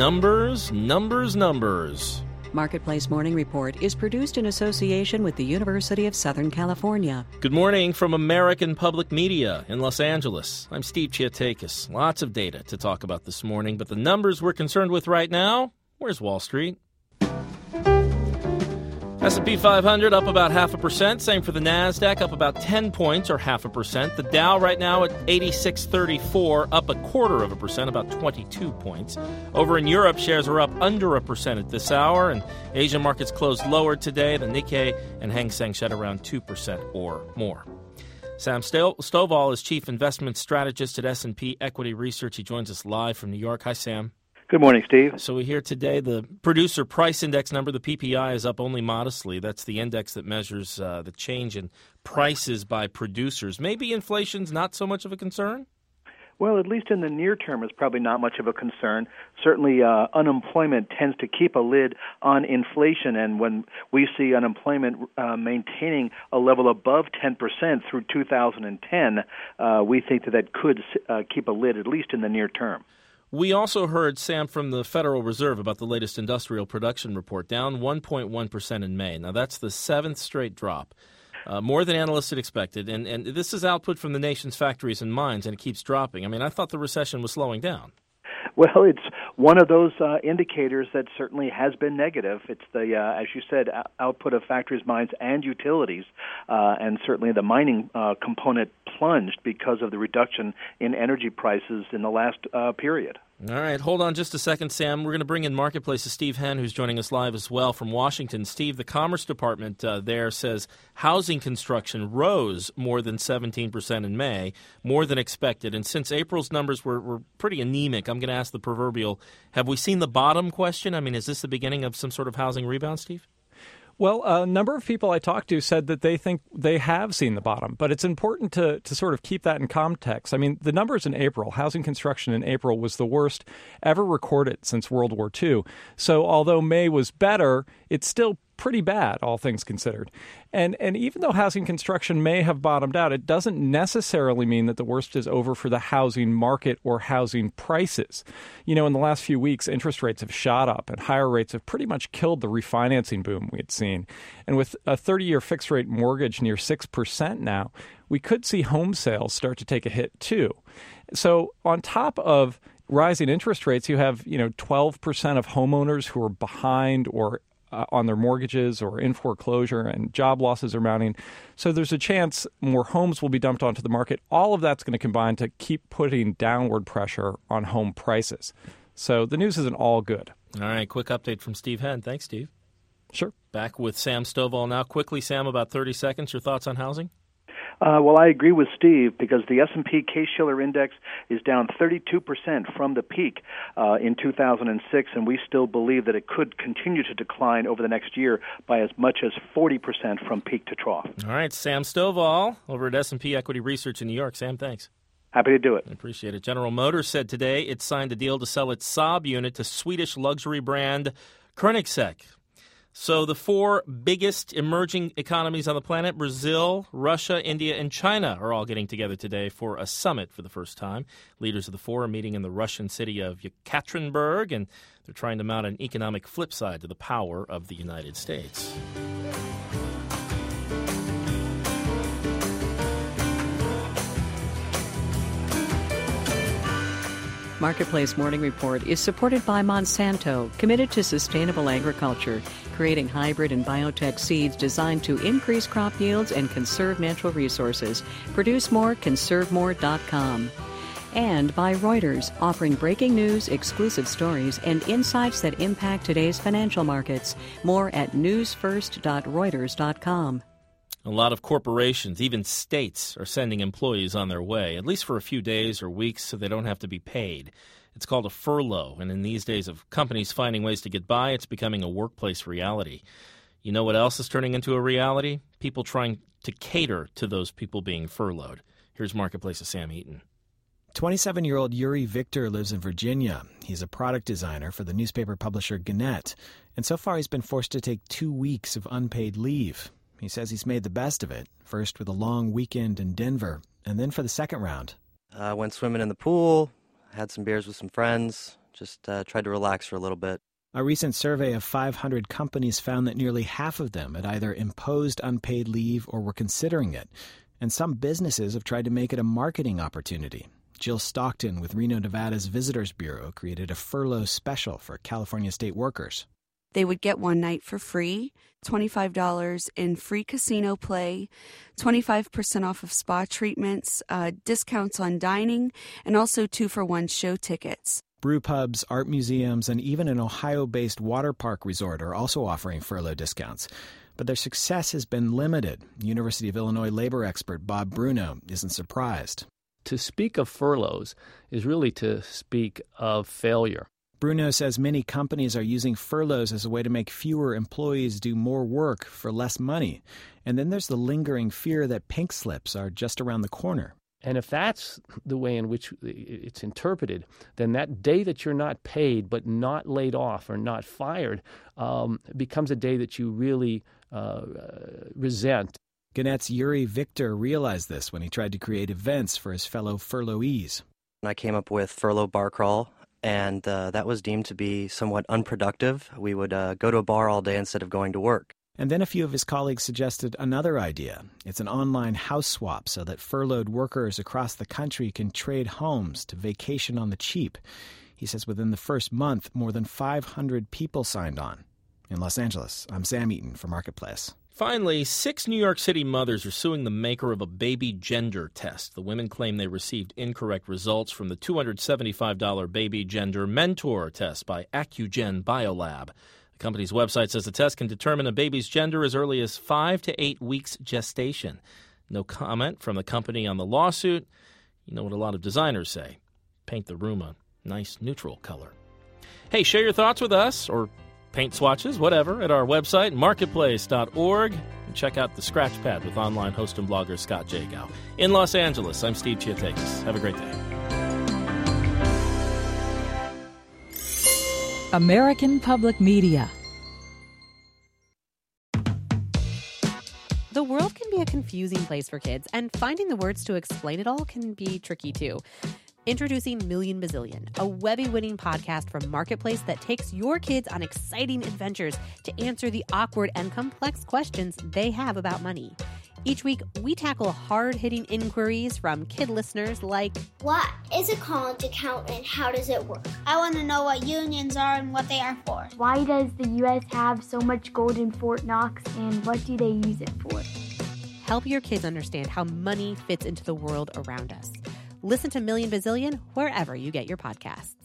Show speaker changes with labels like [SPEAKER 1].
[SPEAKER 1] numbers, numbers, numbers.
[SPEAKER 2] Marketplace Morning Report is produced in association with the University of Southern California.
[SPEAKER 1] Good morning from American Public Media in Los Angeles. I'm Steve Chiatakis. Lots of data to talk about this morning, but the numbers we're concerned with right now, where's Wall Street? S&P 500 up about 0.5%. Same for the NASDAQ, up about 10 points or 0.5%. The Dow right now at 8634, up 0.25%, about 22 points. Over in Europe, shares are up under 1% at this hour, and Asian markets closed lower today. The Nikkei and Hang Seng shed around 2% or more. Sam Stovall is Chief Investment Strategist at S&P Equity Research. He joins us live from New York. Hi, Sam.
[SPEAKER 3] Good morning, Steve.
[SPEAKER 1] So we hear today the Producer Price Index number, the PPI, is up only modestly. That's the index that measures the change in prices by producers. Maybe inflation's not so much of a concern?
[SPEAKER 3] Well, at least in the near term, it's probably not much of a concern. Certainly, unemployment tends to keep a lid on inflation, and when we see unemployment maintaining a level above 10% through 2010, we think that could keep a lid, at least in the near term.
[SPEAKER 1] We also heard, Sam, from the Federal Reserve about the latest industrial production report, down 1.1% in May. Now, that's the seventh straight drop, more than analysts had expected. And this is output from the nation's factories and mines, and it keeps dropping. I mean, I thought the recession was slowing down.
[SPEAKER 3] Well, it's one of those indicators that certainly has been negative. It's the, as you said, output of factories, mines, and utilities, and certainly the mining component plunged because of the reduction in energy prices in the last period.
[SPEAKER 1] All right, hold on just a second, Sam. We're going to bring in Marketplace's Steve Henn, who's joining us live as well from Washington. Steve, the Commerce Department there says housing construction rose more than 17% in May, more than expected. And since April's numbers were pretty anemic, I'm going to ask the proverbial, have we seen the bottom question? I mean, is this the beginning of some sort of housing rebound, Steve?
[SPEAKER 4] Well, a number of people I talked to said that they think they have seen the bottom, but it's important to sort of keep that in context. I mean, the numbers in April, housing construction in April was the worst ever recorded since World War II. So although May was better, it's still pretty bad, all things considered. And even though housing construction may have bottomed out, it doesn't necessarily mean that the worst is over for the housing market or housing prices. You know, in the last few weeks, interest rates have shot up and higher rates have pretty much killed the refinancing boom we had seen. And with a 30-year fixed-rate mortgage near 6% now, we could see home sales start to take a hit too. So on top of rising interest rates, you have, 12% of homeowners who are behind or on their mortgages or in foreclosure, and job losses are mounting. So there's a chance more homes will be dumped onto the market. All of that's going to combine to keep putting downward pressure on home prices. So the news isn't all good.
[SPEAKER 1] All right, quick update from Steve Henn. Thanks, Steve.
[SPEAKER 4] Sure.
[SPEAKER 1] Back with Sam Stovall now. Quickly, Sam, about 30 seconds, your thoughts on housing?
[SPEAKER 3] Well, I agree with Steve because the S&P Case-Shiller Index is down 32% from the peak in 2006, and we still believe that it could continue to decline over the next year by as much as 40% from peak to trough.
[SPEAKER 1] All right, Sam Stovall over at S&P Equity Research in New York. Sam, thanks.
[SPEAKER 3] Happy to do it.
[SPEAKER 1] I appreciate it. General Motors said today it signed a deal to sell its Saab unit to Swedish luxury brand Koenigsegg. So the four biggest emerging economies on the planet, Brazil, Russia, India, and China, are all getting together today for a summit for the first time. Leaders of the four are meeting in the Russian city of Yekaterinburg, and they're trying to mount an economic flip side to the power of the United States.
[SPEAKER 2] Marketplace Morning Report is supported by Monsanto, committed to sustainable agriculture, creating hybrid and biotech seeds designed to increase crop yields and conserve natural resources. Produce more, conservemore.com. And by Reuters, offering breaking news, exclusive stories, and insights that impact today's financial markets. More at newsfirst.reuters.com.
[SPEAKER 1] A lot of corporations, even states, are sending employees on their way, at least for a few days or weeks, so they don't have to be paid. It's called a furlough, and in these days of companies finding ways to get by, it's becoming a workplace reality. You know what else is turning into a reality? People trying to cater to those people being furloughed. Here's Marketplace's Sam Eaton.
[SPEAKER 5] 27-year-old Yuri Victor lives in Virginia. He's a product designer for the newspaper publisher Gannett, and so far he's been forced to take 2 weeks of unpaid leave. He says he's made the best of it, first with a long weekend in Denver, and then for the second round.
[SPEAKER 6] I went swimming in the pool, had some beers with some friends, just tried to relax for a little bit.
[SPEAKER 5] A recent survey of 500 companies found that nearly half of them had either imposed unpaid leave or were considering it. And some businesses have tried to make it a marketing opportunity. Jill Stockton with Reno, Nevada's Visitors Bureau created a furlough special for California state workers.
[SPEAKER 7] They would get one night for free, $25 in free casino play, 25% off of spa treatments, discounts on dining, and also 2-for-1 show tickets.
[SPEAKER 5] Brew pubs, art museums, and even an Ohio-based water park resort are also offering furlough discounts. But their success has been limited. University of Illinois labor expert Bob Bruno isn't surprised.
[SPEAKER 8] To speak of furloughs is really to speak of failure.
[SPEAKER 5] Bruno says many companies are using furloughs as a way to make fewer employees do more work for less money. And then there's the lingering fear that pink slips are just around the corner.
[SPEAKER 8] And if that's the way in which it's interpreted, then that day that you're not paid but not laid off or not fired becomes a day that you really resent.
[SPEAKER 5] Gannett's Yuri Victor realized this when he tried to create events for his fellow furloughees.
[SPEAKER 6] I came up with Furlough Bar Crawl, and that was deemed to be somewhat unproductive. We would go to a bar all day instead of going to work.
[SPEAKER 5] And then a few of his colleagues suggested another idea. It's an online house swap so that furloughed workers across the country can trade homes to vacation on the cheap. He says within the first month, more than 500 people signed on. In Los Angeles, I'm Sam Eaton for Marketplace.
[SPEAKER 1] Finally, 6 New York City mothers are suing the maker of a baby gender test. The women claim they received incorrect results from the $275 baby gender mentor test by Accugen Biolab. The company's website says the test can determine a baby's gender as early as 5 to 8 weeks gestation. No comment from the company on the lawsuit. You know what a lot of designers say. Paint the room a nice neutral color. Hey, share your thoughts with us, or paint swatches, whatever, at our website, marketplace.org. And check out the Scratchpad with online host and blogger Scott Jagow. In Los Angeles, I'm Steve Chiatakis. Have a great day.
[SPEAKER 9] American Public Media.
[SPEAKER 10] The world can be a confusing place for kids, and finding the words to explain it all can be tricky too. Introducing Million Bazillion, a Webby-winning podcast from Marketplace that takes your kids on exciting adventures to answer the awkward and complex questions they have about money. Each week, we tackle hard-hitting inquiries from kid listeners like,
[SPEAKER 11] what is a college account and how does it work? I want to know what unions are and what they are for.
[SPEAKER 12] Why does the U.S. have so much gold in Fort Knox and what do they use it for?
[SPEAKER 10] Help your kids understand how money fits into the world around us. Listen to Million Bazillion wherever you get your podcasts.